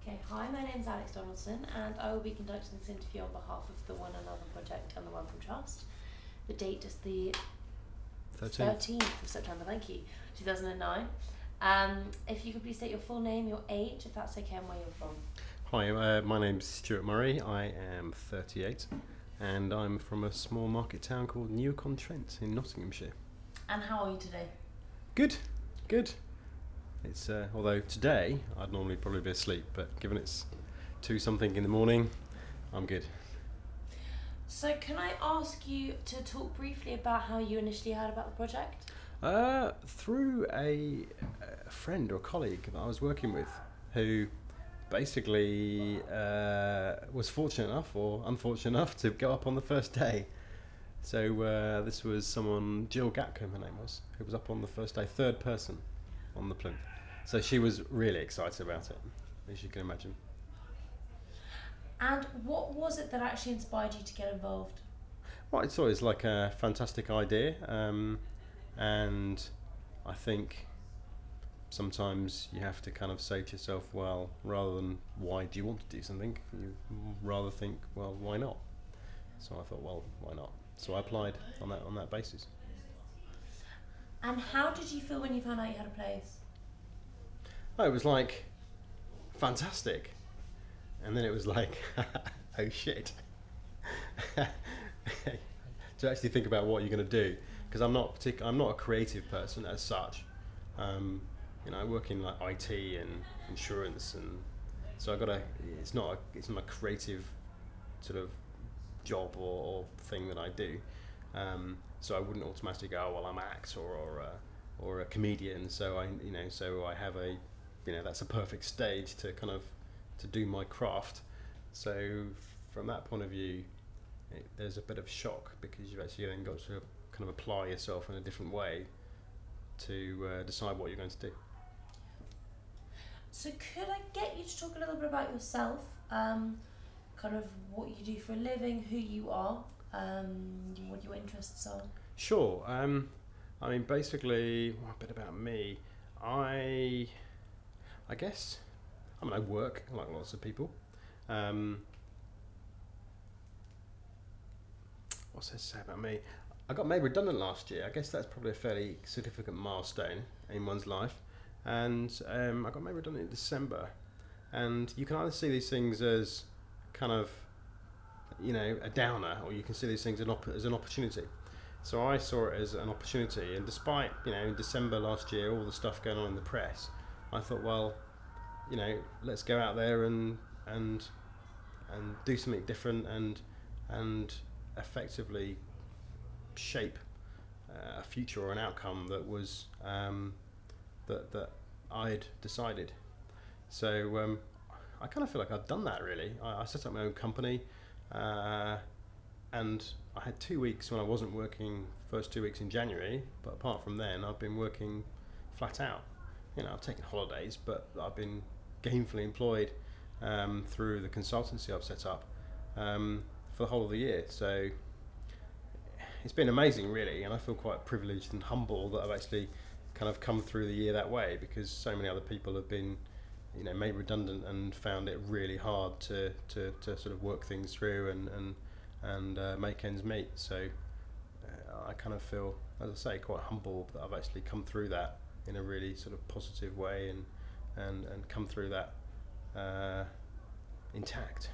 Okay, hi, my name's Alex Donaldson, and I will be conducting this interview on behalf of the One Another Project and the One From Trust. The date is the 13th of September, thank you, 2009. If you could please state your full name, your age, if that's okay, and where you're from. Hi, my name's Stuart Murray. I am 38 and I'm from a small market town called Newark-on-Trent in Nottinghamshire. And how are you today? Good. It's although today I'd normally probably be asleep, but given it's 2 something in the morning, I'm good. So can I ask you to talk briefly about how you initially heard about the project? Through a friend or colleague that I was working with who basically was fortunate enough or unfortunate enough to go up on the first day. So this was someone, Jill Gatcombe her name was, who was up on the first day, third person on the plinth. So she was really excited about it, as you can imagine. And what was it that actually inspired you to get involved? Well, it's always like a fantastic idea, and I think sometimes you have to kind of say to yourself, well, rather than why do you want to do something, you rather think, well, why not? So I thought, well, why not? So I applied on that basis. And how did you feel when you found out you had a place? Oh, it was like fantastic, and then it was like, oh shit. To actually think about what you're going to do, because I'm not a creative person as such. I work in like IT and insurance, and so it's not a creative sort of job or thing that I do. So I wouldn't automatically go, oh, well, I'm an actor or a comedian. So I have that's a perfect stage to do my craft. So from that point of view, there's a bit of shock because you've actually then got to kind of apply yourself in a different way to decide what you're going to do. So could I get you to talk a little bit about yourself, kind of what you do for a living, who you are, what your interests are? Sure. Basically, a bit about me. I guess, I work like lots of people. What's there to say about me? I got made redundant last year. I guess that's probably a fairly significant milestone in one's life. And I got made redundant in December. And you can either see these things as kind of, a downer, or you can see these things as an opportunity. So I saw it as an opportunity. And despite, in December last year, all the stuff going on in the press, I thought, well, let's go out there and do something different and effectively shape a future or an outcome that was that I'd decided. So I kind of feel like I've done that really. I set up my own company, and I had 2 weeks when I wasn't working. First 2 weeks in January, but apart from then, I've been working flat out. I've taken holidays, but I've been gainfully employed through the consultancy I've set up for the whole of the year. So it's been amazing, really, and I feel quite privileged and humble that I've actually kind of come through the year that way, because so many other people have been, made redundant and found it really hard to sort of work things through and make ends meet. So I kind of feel, as I say, quite humble that I've actually come through that in a really sort of positive way and come through that intact.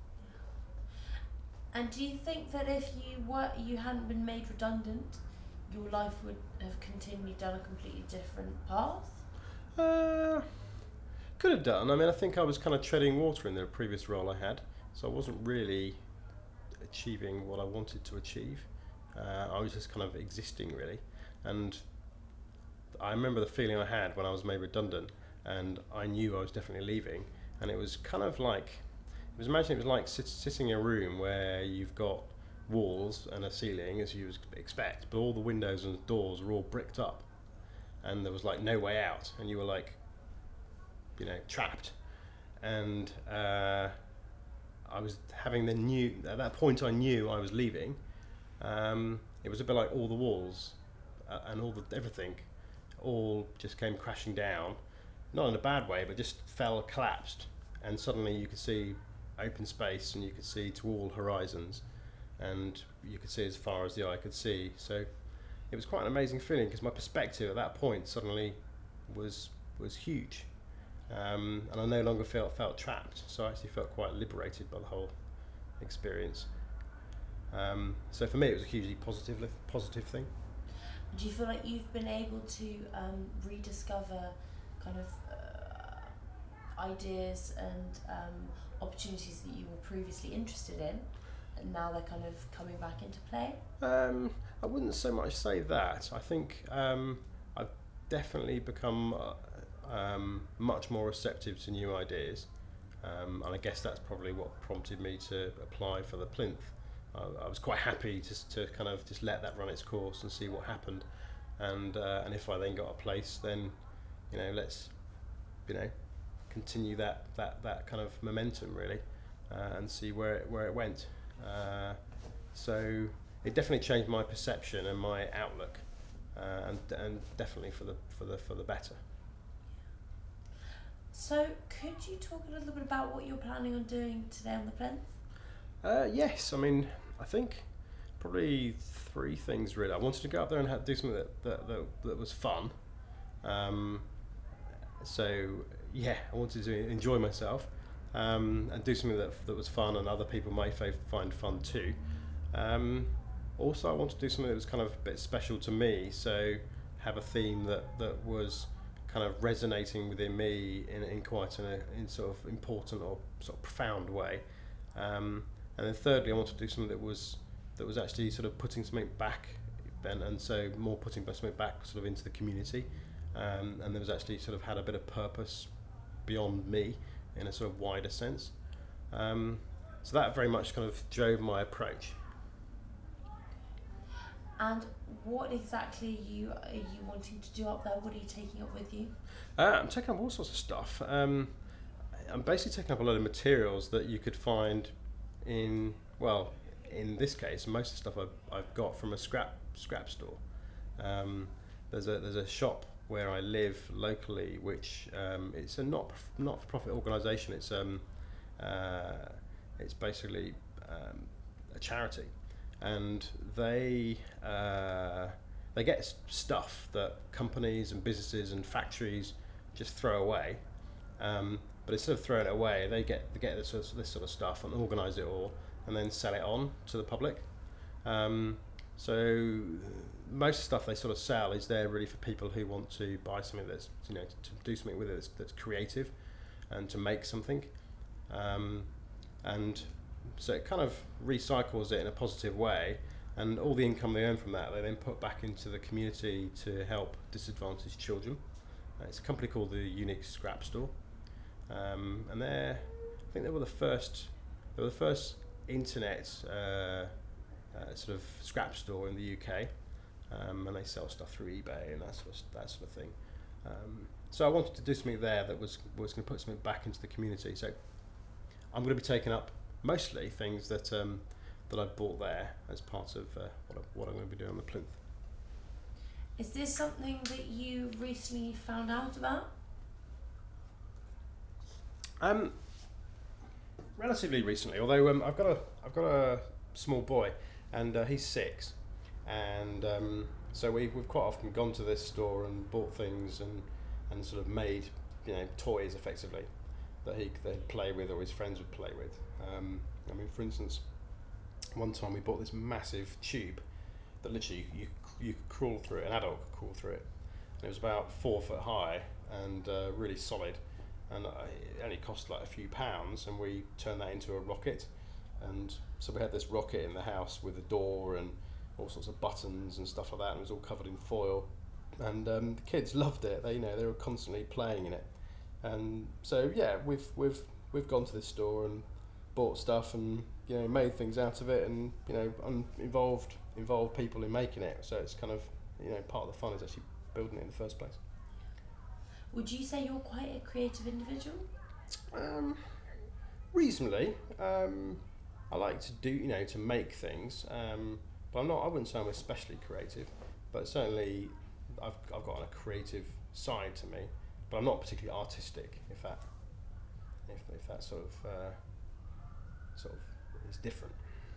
And do you think that if you hadn't been made redundant, your life would have continued down a completely different path? Could have done. I think I was kind of treading water in the previous role I had, so I wasn't really achieving what I wanted to achieve. I was just kind of existing, really. And I remember the feeling I had when I was made redundant, and I knew I was definitely leaving. And it was kind of like, it was like sitting in a room where you've got walls and a ceiling, as you expect, but all the windows and doors were all bricked up, and there was like no way out, and you were like, trapped. And I was having at that point I knew I was leaving. It was a bit like all the walls and everything all just came crashing down, not in a bad way, but just collapsed. and suddenly you could see open space, and you could see to all horizons, and you could see as far as the eye could see. So it was quite an amazing feeling, because my perspective at that point suddenly was huge, and I no longer felt trapped. So I actually felt quite liberated by the whole experience. So for me, it was a hugely positive thing. Do you feel like you've been able to rediscover kind of ideas and opportunities that you were previously interested in, and now they're kind of coming back into play? I wouldn't so much say that. I think I've definitely become much more receptive to new ideas, and I guess that's probably what prompted me to apply for the plinth. I was quite happy to kind of just let that run its course and see what happened, and if I then got a place, then let's continue that kind of momentum really, and see where it went. So it definitely changed my perception and my outlook, and definitely for the better. So could you talk a little bit about what you're planning on doing today on the plinth? Yes, I mean, I think probably three things really. I wanted to go up there and do something that was fun. So yeah, I wanted to enjoy myself, and do something that was fun and other people might find fun too. Also, I wanted to do something that was kind of a bit special to me. So have a theme that was kind of resonating within me in quite in sort of important or sort of profound way. And then thirdly, I wanted to do something that was actually sort of putting something back, and so more putting something back sort of into the community, and there was actually sort of had a bit of purpose beyond me in a sort of wider sense. So that very much kind of drove my approach. And what exactly are you wanting to do up there? What are you taking up with you? I'm taking up all sorts of stuff. I'm basically taking up a lot of materials that you could find in this case, most of the stuff I've got from a scrap store. There's a shop where I live locally, which it's a not-for-profit organisation. It's basically a charity, and they get stuff that companies and businesses and factories just throw away. But instead of throwing it away, they get this sort of stuff and organise it all, and then sell it on to the public. So most stuff they sort of sell is there really for people who want to buy something that's to do something with it that's creative, and to make something. And so it kind of recycles it in a positive way, and all the income they earn from that they then put back into the community to help disadvantaged children. It's a company called the Unique Scrap Store, and I think they were the first internet sort of scrap store in the UK, and they sell stuff through eBay and that sort of thing. So I wanted to do something there that was going to put something back into the community. So I'm going to be taking up mostly things that I bought there as part of what I'm going to be doing on the plinth. Is this something that you recently found out about? Relatively recently, although I've got a small boy, and he's 6, and so we've quite often gone to this store and bought things and sort of made toys effectively that they'd play with, or his friends would play with. I mean, for instance, one time we bought this massive tube that literally you could crawl through it, an adult could crawl through it, and it was about 4 foot high and really solid, and it only cost like a few pounds, and we turned that into a rocket. And so we had this rocket in the house with a door and all sorts of buttons and stuff like that, and it was all covered in foil, and the kids loved it. They were constantly playing in it. And so yeah, we've gone to this store and bought stuff and made things out of it, and involved people in making it. So it's kind of part of the fun is actually building it in the first place. Would you say you're quite a creative individual? Reasonably. I like to do to make things, but I wouldn't say I'm especially creative, but certainly I've got a creative side to me, but I'm not particularly artistic, if if that sort of is different.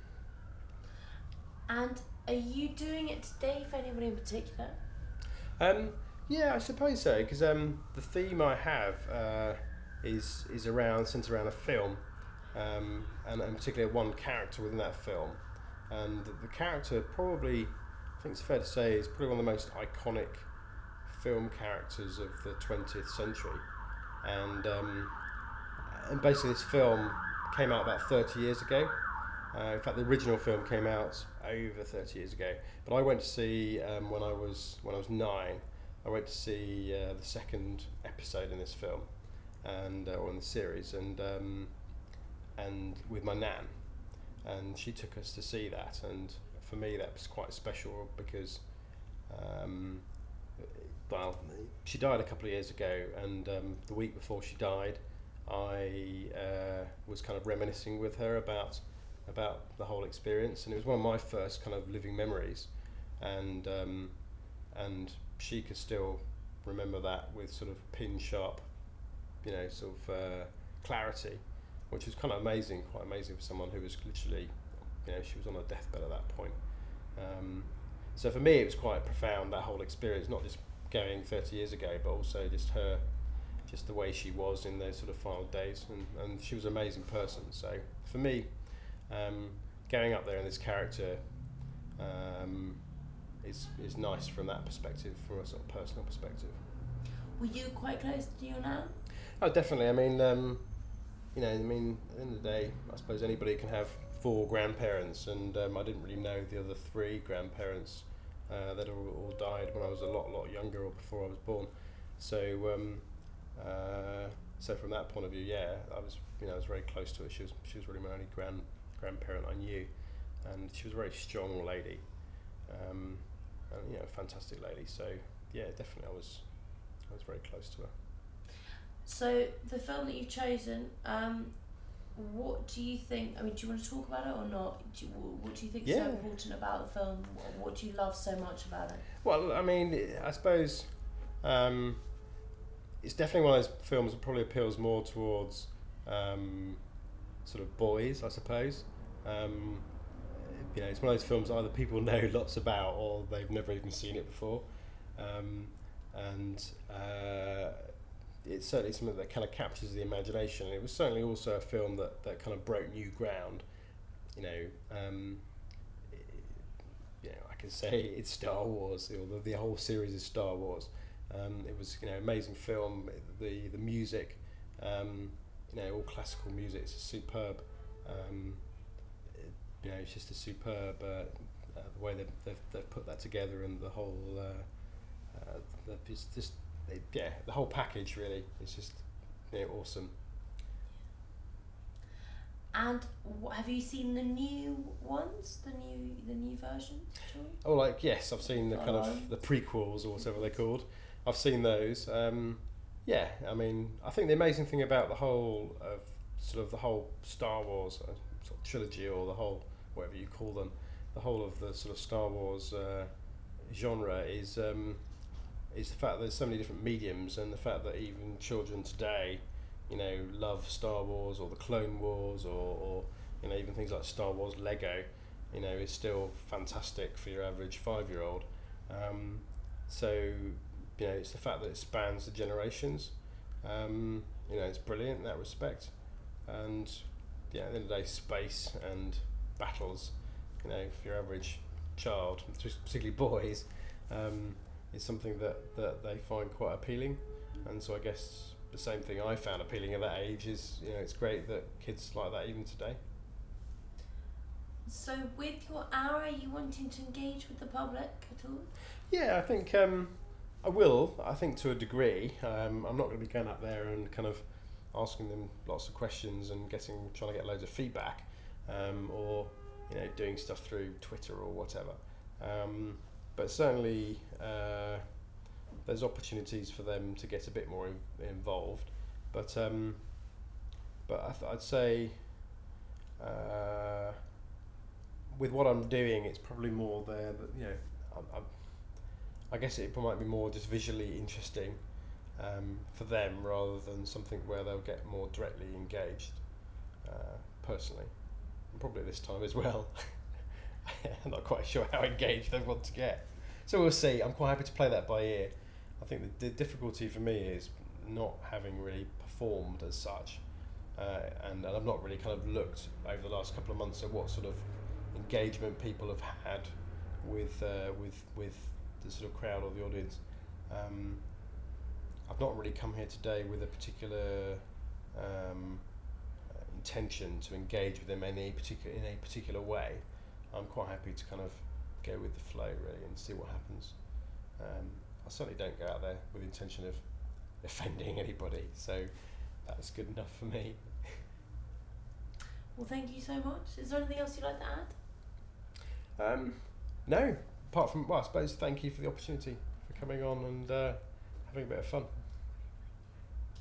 And are you doing it today for anybody in particular? Yeah, I suppose so, because the theme I have is centered around a film, and particularly one character within that film, and the character probably, I think it's fair to say, is probably one of the most iconic film characters of the 20th century, and basically this film came out about 30 years ago. In fact, the original film came out over 30 years ago. But I went to see when I was 9. I went to see the second episode in this film, or in the series, and with my nan, and she took us to see that. And for me, that was quite special because, well, she died a couple of years ago, and the week before she died, I was kind of reminiscing with her about the whole experience, and it was one of my first kind of living memories, and she could still remember that with sort of pin sharp, clarity, which was kind of amazing, quite amazing for someone who was literally, she was on her deathbed at that point. So for me, it was quite profound, that whole experience, not just going 30 years ago, but also just the way she was in those sort of final days, and she was an amazing person. So for me, going up there in this character is nice from that perspective, from a sort of personal perspective. Were you quite close to your nan? Oh, definitely. I mean, at the end of the day, I suppose anybody can have 4 grandparents, and I didn't really know the other 3 grandparents that all died when I was a lot younger, or before I was born. So so from that point of view, yeah, I was very close to her. She was really my only grandparent I knew, and she was a very strong lady, and a fantastic lady. So yeah, definitely I was very close to her. So the film that you've chosen, what do you think? I mean, do you want to talk about it or not? What do you think is so important about the film? What do you love so much about it? Well, I mean, I suppose it's definitely one of those films that probably appeals more towards sort of boys, I suppose. It's one of those films either people know lots about or they've never even seen it before, and it's certainly something that kind of captures the imagination. It was certainly also a film that kind of broke new ground. I can say it's Star Wars, or the whole series is Star Wars. It was amazing film. The music, all classical music. It's superb. It's just a superb the way they've put that together, and the whole the whole package really is just awesome. And have you seen the new ones, the new versions? Oh, yes, I've seen the kind of the prequels, or whatever they're called. I've seen those. Yeah, I mean, I think the amazing thing about the whole Star Wars sort of trilogy, or the whole, whatever you call them, the whole of the sort of Star Wars genre is the fact that there's so many different mediums, and the fact that even children today, love Star Wars, or the Clone Wars, or even things like Star Wars Lego, is still fantastic for your average 5-year-old. So it's the fact that it spans the generations. It's brilliant in that respect. And at the end of the day, space and battles, for your average child, particularly boys, is something that they find quite appealing. And so I guess the same thing I found appealing at that age is, it's great that kids like that even today. So with your hour, are you wanting to engage with the public at all? Yeah, I think I will. I think to a degree. I'm not going to be going up there and kind of asking them lots of questions and trying to get loads of feedback, or doing stuff through Twitter or whatever. But certainly there's opportunities for them to get a bit more involved. But I'd say with what I'm doing, it's probably more there that I guess it might be more just visually interesting, for them rather than something where they'll get more directly engaged personally, and probably this time as well. I'm not quite sure how engaged they want to get, so we'll see. I'm quite happy to play that by ear. I think the difficulty for me is not having really performed as such, and I've not really kind of looked over the last couple of months at what sort of engagement people have had with the sort of crowd or the audience. I've not really come here today with a particular intention to engage with them in a particular way. I'm quite happy to kind of go with the flow really and see what happens. I certainly don't go out there with the intention of offending anybody, so that's good enough for me. Well, thank you so much. Is there anything else you'd like to add? No, apart from, well, I suppose thank you for the opportunity for coming on and having a bit of fun.